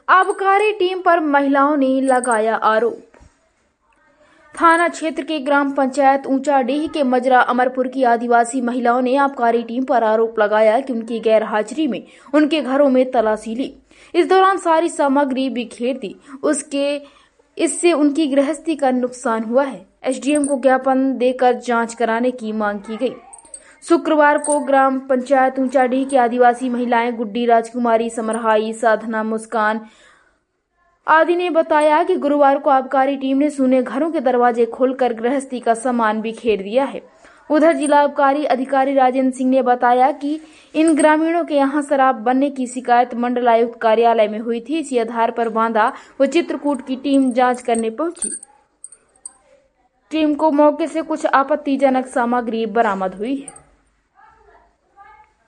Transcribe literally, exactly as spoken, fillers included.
आबकारी टीम पर महिलाओं ने लगाया आरोप। थाना क्षेत्र के ग्राम पंचायत ऊंचाडीह के मजरा अमरपुर की आदिवासी महिलाओं ने आबकारी टीम पर आरोप लगाया कि उनकी गैर हाजिरी में उनके घरों में तलाशी ली। इस दौरान सारी सामग्री बिखेर दी। उसके इससे उनकी गृहस्थी का नुकसान हुआ है। एसडीएम को ज्ञापन देकर जांच कराने की मांग की गई। शुक्रवार को ग्राम पंचायत ऊंचाडीह की आदिवासी महिलाएं गुड्डी, राजकुमारी, समरहाई, साधना, मुस्कान आदि ने बताया कि गुरुवार को आबकारी टीम ने सूने घरों के दरवाजे खोलकर गृहस्थी का सामान बिखेर दिया है। उधर जिला आबकारी अधिकारी राजेंद्र सिंह ने बताया कि इन ग्रामीणों के यहां शराब बनने की शिकायत मंडलायुक्त कार्यालय में हुई थी। इसी आधार पर बांदा व चित्रकूट की टीम जांच करने पहुंची। टीम को मौके से कुछ आपत्तिजनक सामग्री बरामद हुई है।